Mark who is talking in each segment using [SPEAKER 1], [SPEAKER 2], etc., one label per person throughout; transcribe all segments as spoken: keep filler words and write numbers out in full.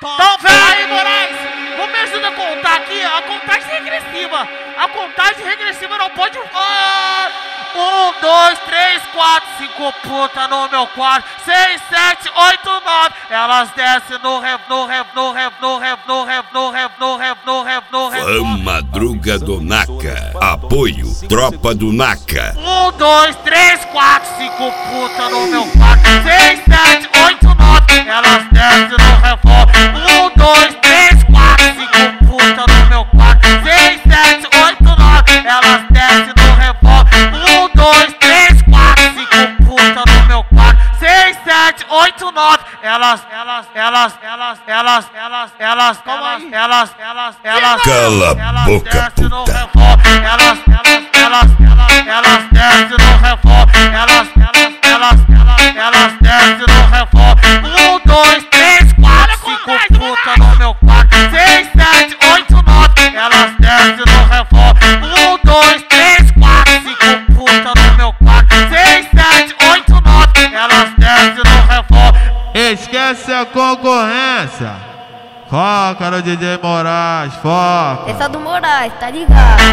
[SPEAKER 1] Então vem aí, Moraes, vamos me ajudar a contar aqui a contagem regressiva. A contagem regressiva não pode... Ah, um, dois, três, quatro, cinco, puta no meu quarto. Seis, sete, oito, nove. Elas descem no rev, no rev, no rev, no rev, no rev, no rev, no rev, no rev, no rev.
[SPEAKER 2] Fã Madruga do Naka. Apoio Tropa do Naka.
[SPEAKER 1] Um, dois, três, quatro, cinco, puta no meu quarto. Seis, sete, oito, nove. Elas descem no revólver. Um, dois, três, quatro, cinco, puta no meu quarto. Seis, sete, oito, nove. Elas descem no revólver. Um, dois, três, quatro, cinco, puta no meu quarto. Seis, sete, oito, nove. Elas, elas, elas, elas, elas, elas, elas, elas, elas, elas, elas.
[SPEAKER 2] Cala a boca,
[SPEAKER 1] descem no
[SPEAKER 2] puta.
[SPEAKER 1] revólver. Elas, elas, elas, elas, elas descem no revólver. Elas, elas, elas, elas, elas descem no revólver. Um, dois, três, quatro, cinco, puta no meu quarto. Seis, sete, oito, nove. Elas descem no revólver. Um, dois, três, quatro, cinco, puta no meu quarto. Seis, sete, oito, nove. Elas descem no revólver.
[SPEAKER 3] Esquece a concorrência. Foca no D J Moraes, foca.
[SPEAKER 4] Essa do Moraes, tá ligado?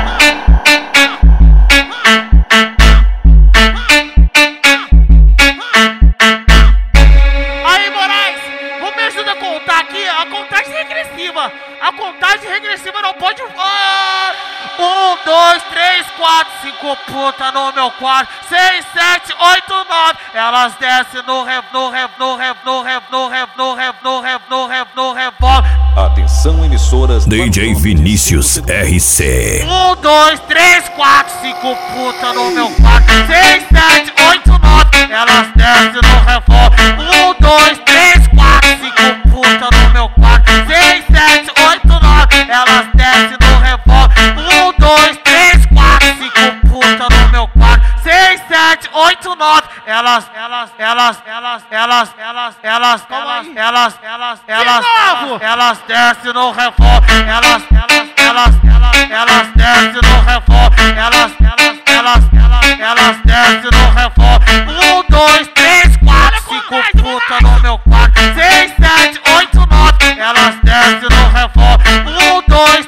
[SPEAKER 1] Aí, Moraes, vamos me ajudar a contar aqui a contagem regressiva. A contagem regressiva não pode... Ah, um, dois, três, quatro, cinco, puta no meu quarto. Seis, sete, oito, nove. Elas descem no rev, no rev, no rev, no rev, no rev, no rev, no rev, no rev, no revólver.
[SPEAKER 5] Atenção, emissoras.
[SPEAKER 2] D J Vinícius R C.
[SPEAKER 1] Um, dois, três, quatro, cinco, puta no meu quarto. Seis, sete, oito, nove. Elas descem no revólver. Um, dois, três, quatro, cinco, puta no meu quarto. Seis, sete, oito, nove. Elas descem no revólver. Um, dois, três, quatro, cinco, puta no meu quarto. Seis, sete, oito, nove. Elas, elas, elas, elas, elas, elas, elas, elas, elas, elas, elas, elas, elas descem no revólver. Elas, elas, elas, elas, elas descem no revólver. Elas, elas, elas, elas, elas descem no revólver. Um, dois, três, quatro, cinco, puta no meu quarto. Seis, sete, oito, nove. Elas descem no revólver. Um, dois,